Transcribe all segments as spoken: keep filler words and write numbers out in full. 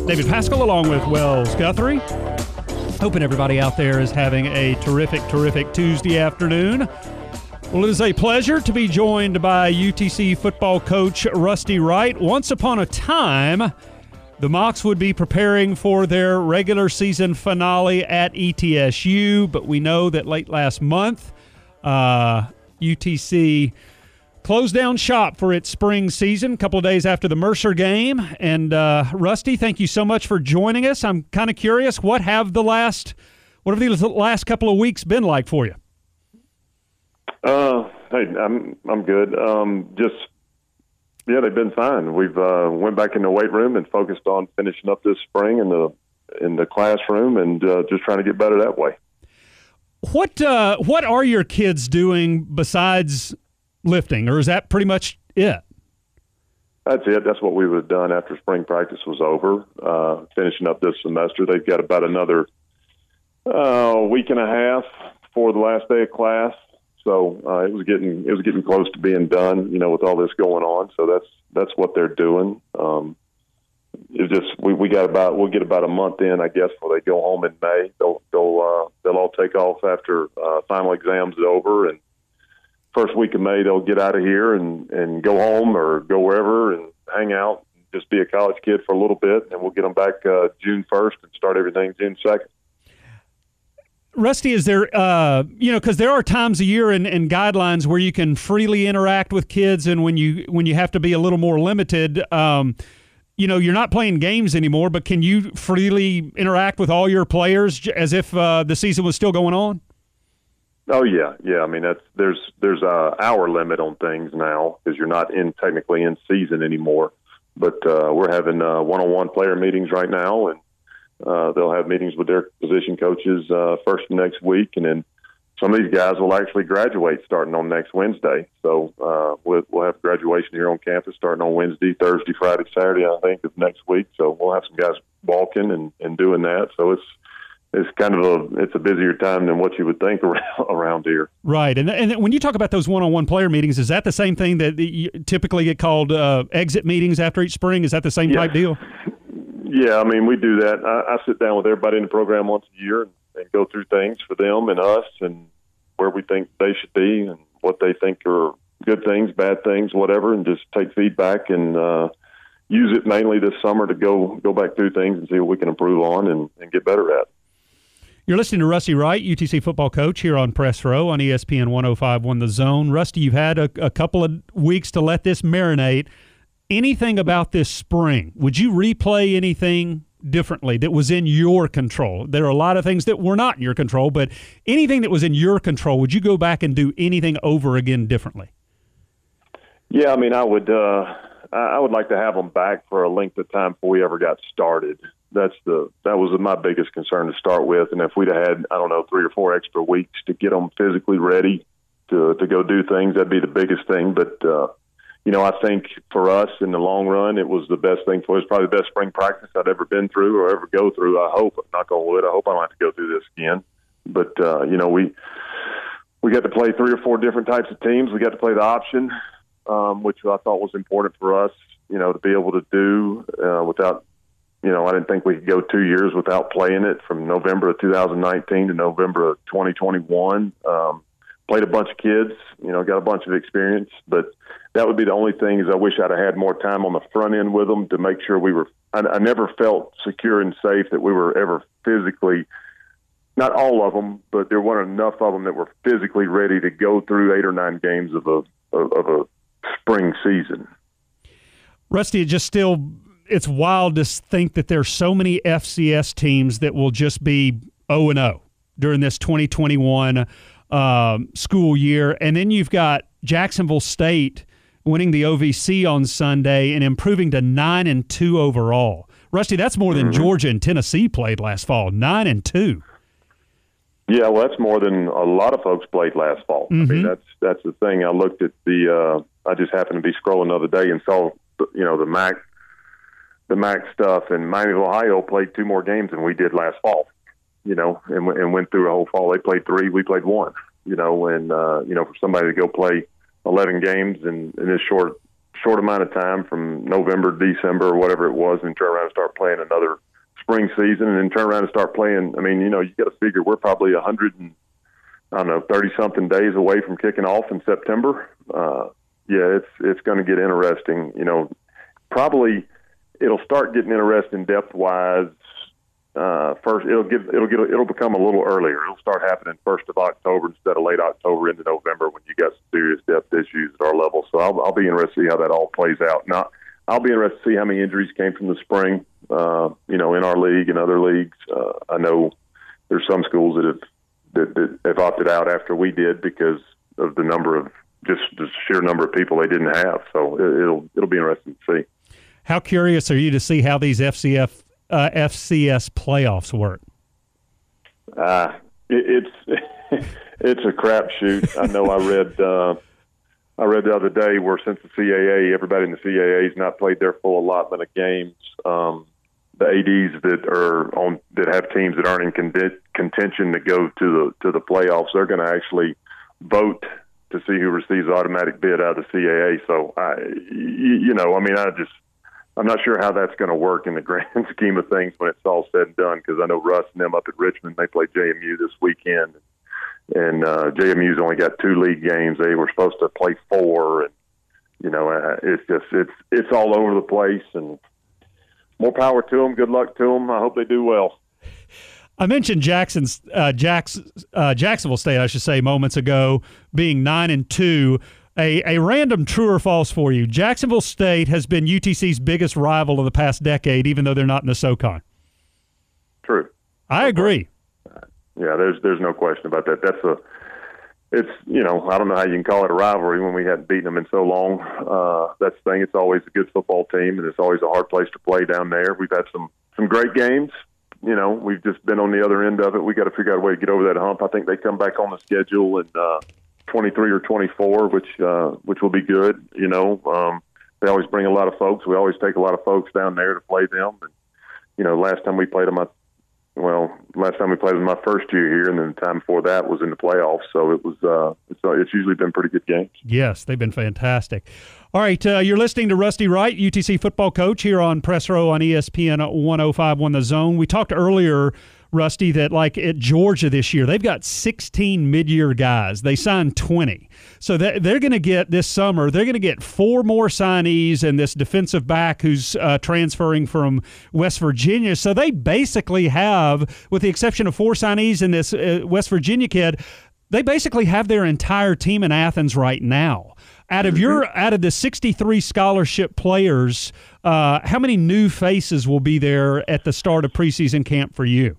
David Pascal along with Wells Guthrie. Hoping everybody out there is having a terrific, terrific Tuesday afternoon. Well, it is a pleasure to be joined by U T C football coach Rusty Wright. Once upon a time, the Mocs would be preparing for their regular season finale at E T S U, but we know that late last month, uh, U T C closed down shop for its spring season a couple of days after the Mercer game. And uh, Rusty, thank you so much for joining us. I'm kind of curious, what have the last what have these last couple of weeks been like for you? Uh, hey, I'm I'm good. Um, just yeah, they've been fine. We've uh, went back in the weight room and focused on finishing up this spring in the in the classroom and uh, just trying to get better that way. What uh, what are your kids doing besides lifting, or is that pretty much it? That's it. That's what we would have done after spring practice was over. Uh, finishing up this semester, they've got about another uh, week and a half before the last day of class. So uh, it was getting it was getting close to being done, you know, with all this going on. So that's that's what they're doing. Um, it's just we, we got about we'll get about a month in, I guess, before they go home in May. They'll they'll uh, they'll all take off after uh, final exams is over, and first week of May they'll get out of here and, and go home or go wherever and hang out, and just be a college kid for a little bit, and we'll get them back uh, June first and start everything June second. Rusty, is there, uh, you know, because there are times a year and, and guidelines where you can freely interact with kids, and when you when you have to be a little more limited, um, you know, you're not playing games anymore, but can you freely interact with all your players as if uh, the season was still going on? Oh yeah, yeah. I mean, that's there's there's a hour limit on things now because you're not in technically in season anymore. But uh, we're having uh, one-on-one player meetings right now, and uh, they'll have meetings with their position coaches uh, first of next week, and then some of these guys will actually graduate starting on next Wednesday. So uh, we'll, we'll have graduation here on campus starting on Wednesday, Thursday, Friday, Saturday, I think, of next week. So we'll have some guys walking and, and doing that. So it's It's kind of a it's a busier time than what you would think around, around here. Right, and and when you talk about those one-on-one player meetings, is that the same thing that you typically get called uh, exit meetings after each spring? Is that the same yeah. type deal? Yeah, I mean we do that. I, I sit down with everybody in the program once a year and, and go through things for them and us and where we think they should be and what they think are good things, bad things, whatever, and just take feedback and uh, use it mainly this summer to go go back through things and see what we can improve on and, and get better at. You're listening to Rusty Wright, U T C football coach, here on Press Row on E S P N one oh five point one The Zone. Rusty, you've had a, a couple of weeks to let this marinate. Anything about this spring, would you replay anything differently that was in your control? There are a lot of things that were not in your control, but anything that was in your control, would you go back and do anything over again differently? Yeah, I mean, I would uh, I would like to have them back for a length of time before we ever got started. That's the that was my biggest concern to start with, and if we'd have had I don't know three or four extra weeks to get them physically ready to to go do things, that'd be the biggest thing. But uh, you know, I think for us in the long run, it was the best thing for us. Probably the best spring practice I'd ever been through or ever go through. I hope, knock on wood, I hope I don't have to go through this again. But uh, you know, we we got to play three or four different types of teams. We got to play the option, um, which I thought was important for us. You know, to be able to do uh, without. You know, I didn't think we could go two years without playing it from November of two thousand nineteen to November of twenty twenty-one. Um, played a bunch of kids, you know, got a bunch of experience. But that would be the only thing is I wish I'd have had more time on the front end with them to make sure we were – I never felt secure and safe that we were ever physically – not all of them, but there weren't enough of them that were physically ready to go through eight or nine games of a of, of a spring season. Rusty, it just still – it's wild to think that there's so many F C S teams that will just be oh and oh during this twenty twenty-one um, school year. And then you've got Jacksonville State winning the O V C on Sunday and improving to nine and two overall. Rusty, that's more than mm-hmm. Georgia and Tennessee played last fall, nine and two. Yeah, well, that's more than a lot of folks played last fall. Mm-hmm. I mean, that's that's the thing. I looked at the uh, – I just happened to be scrolling the other day and saw, you know, the M A C – the M A C stuff, and Miami of Ohio played two more games than we did last fall, you know, and, and went through a whole fall. They played three, we played one, you know, and, uh, you know, for somebody to go play eleven games in, in this short short amount of time from November, December, or whatever it was, and turn around and start playing another spring season, and then turn around and start playing. I mean, you know, you got to figure we're probably a hundred and I don't know, thirty something days away from kicking off in September. Uh, yeah, it's it's going to get interesting. You know, probably it'll start getting interesting depth wise. Uh, first, it'll get it'll get it'll become a little earlier. It'll start happening first of October instead of late October into November when you got some serious depth issues at our level. So I'll, I'll be interested to see how that all plays out. Now, I'll be interested to see how many injuries came from the spring. Uh, you know, in our league and other leagues, uh, I know there's some schools that have that, that have opted out after we did because of the number of just the sheer number of people they didn't have. So it, it'll it'll be interesting to see. How curious are you to see how these F C F Uh, F C S playoffs work? Uh, it, it's it's a crapshoot. I know. I read uh, I read the other day where since the C A A, everybody in the C A A has not played their full allotment of games. Um, the A Ds that are on that have teams that aren't in con- contention to go to the to the playoffs, they're going to actually vote to see who receives the automatic bid out of the C A A. So I, you, you know, I mean, I just. I'm not sure how that's going to work in the grand scheme of things when it's all said and done, because I know Russ and them up at Richmond, they play J M U this weekend. And uh, J M U's only got two league games. They were supposed to play four. And, you know, uh, it's just it's it's all over the place. And more power to them. Good luck to them. I hope they do well. I mentioned Jackson's uh, Jacks, uh, Jacksonville State, I should say, moments ago, being nine and two. A, a random true or false for you. Jacksonville State has been U T C's biggest rival of the past decade, even though they're not in the SoCon. True. I agree. Yeah, there's there's no question about that. That's a, it's, you know, I don't know how you can call it a rivalry when we hadn't beaten them in so long. Uh, that's the thing. It's always a good football team, and it's always a hard place to play down there. We've had some, some great games. You know, we've just been on the other end of it. We got to figure out a way to get over that hump. I think they come back on the schedule and, uh, twenty-three or twenty-four, which uh, which will be good. You know, um, they always bring a lot of folks. We always take a lot of folks down there to play them. And, you know, last time we played them, I, well, last time we played them my first year here, and then the time before that was in the playoffs. So it was uh, it's, uh, it's usually been pretty good games. Yes, they've been fantastic. All right, uh, you're listening to Rusty Wright, U T C football coach, here on Press Row on E S P N one oh five point one The Zone. We talked earlier, Rusty, that like at Georgia this year, they've got sixteen mid-year guys. They signed twenty. So they're going to get this summer, they're going to get four more signees and this defensive back who's uh, transferring from West Virginia. So they basically have, with the exception of four signees and this uh, West Virginia kid, they basically have their entire team in Athens right now. Out of your out of the sixty-three scholarship players, uh, how many new faces will be there at the start of preseason camp for you?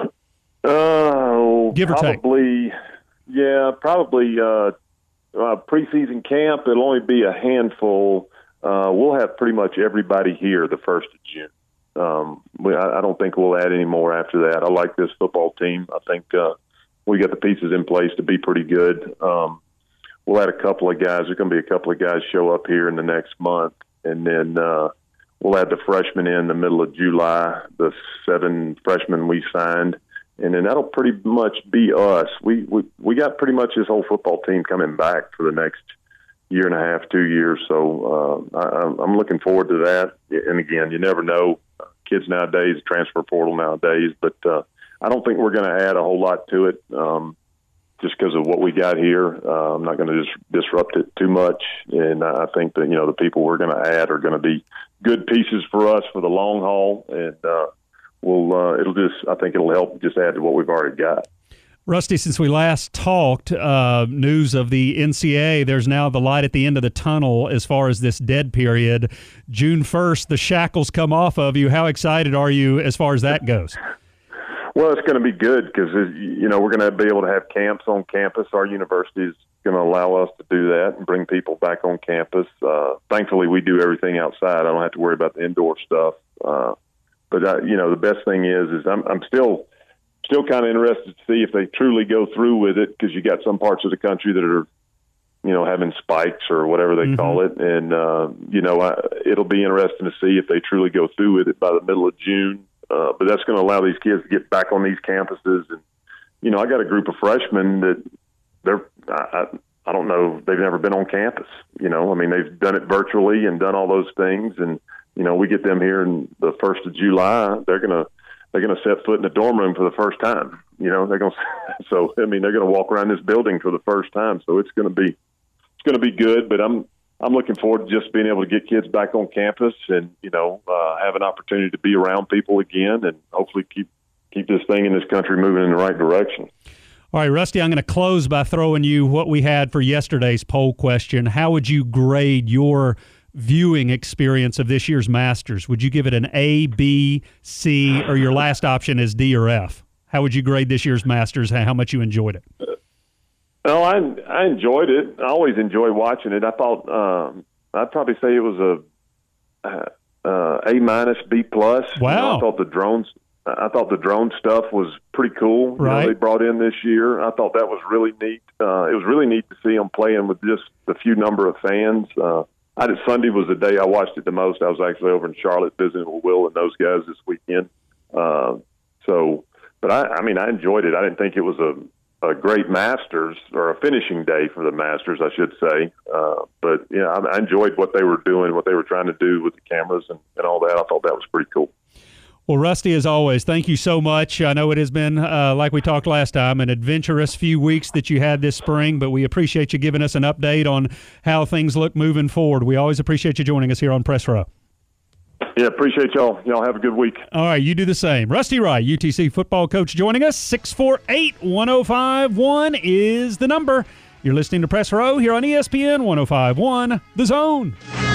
Uh, Give or probably, take. Yeah, probably uh, uh, preseason camp. It'll only be a handful. Uh, we'll have pretty much everybody here the first of June. Um, we, I, I don't think we'll add any more after that. I like this football team. I think uh, we got the pieces in place to be pretty good. Um, we'll add a couple of guys. There's going to be a couple of guys show up here in the next month, and then uh, we'll add the freshmen in the middle of July, the seven freshmen we signed. And then that'll pretty much be us. We, we we got pretty much this whole football team coming back for the next year and a half, two years. So uh, I, I'm looking forward to that. And again, you never know. Kids nowadays, transfer portal nowadays. But uh, I don't think we're going to add a whole lot to it um, just because of what we got here. Uh, I'm not going to dis- disrupt it too much. And I think that, you know, the people we're going to add are going to be good pieces for us for the long haul. And, uh, Well, uh, it'll just, I think it'll help just add to what we've already got. Rusty, since we last talked, uh, news of the N C A A, there's now the light at the end of the tunnel as far as this dead period. June first, the shackles come off of you. How excited are you as far as that goes? Well, it's going to be good because, you know, we're going to be able to have camps on campus. Our university is going to allow us to do that and bring people back on campus. Uh, thankfully, we do everything outside. I don't have to worry about the indoor stuff. Uh, But, uh, you know, the best thing is, is I'm, I'm still still kind of interested to see if they truly go through with it, because you got some parts of the country that are, you know, having spikes or whatever they mm-hmm. call it. And, uh, you know, I, it'll be interesting to see if they truly go through with it by the middle of June. Uh, but that's going to allow these kids to get back on these campuses. And, you know, I got a group of freshmen that they're, I, I don't know, they've never been on campus. You know, I mean, they've done it virtually and done all those things. And, you know, we get them here in the first of July, they're going to, they're going to set foot in the dorm room for the first time. You know, they're going to, so, I mean, they're going to walk around this building for the first time. So it's going to be, it's going to be good, but I'm, I'm looking forward to just being able to get kids back on campus and, you know, uh, have an opportunity to be around people again and hopefully keep, keep this thing in this country moving in the right direction. All right, Rusty, I'm going to close by throwing you what we had for yesterday's poll question. How would you grade your viewing experience of this year's Masters? Would you give it an A, B, C, or your last option is D or F? How would you grade this year's Masters, how much you enjoyed it? Oh, I I enjoyed it. I always enjoy watching it. I thought um, I'd probably say it was a uh, A minus, B plus. Wow! You know, I thought the drones. I thought the drone stuff was pretty cool. Right. You know, they brought in this year. I thought that was really neat. Uh, it was really neat to see them playing with just the few number of fans. Uh, I did Sunday was the day I watched it the most. I was actually over in Charlotte visiting with Will and those guys this weekend. Uh, so, but I, I mean, I enjoyed it. I didn't think it was a, a great Masters or a finishing day for the Masters, I should say. Uh, but yeah, I, I enjoyed what they were doing, what they were trying to do with the cameras and, and all that. I thought that was pretty cool. Well, Rusty, as always, thank you so much. I know it has been, uh, like we talked last time, an adventurous few weeks that you had this spring, but we appreciate you giving us an update on how things look moving forward. We always appreciate you joining us here on Press Row. Yeah, appreciate y'all. Y'all have a good week. All right, you do the same. Rusty Wright, U T C football coach, joining us. six four eight, one oh five one is the number. You're listening to Press Row here on E S P N one oh five point one, The Zone.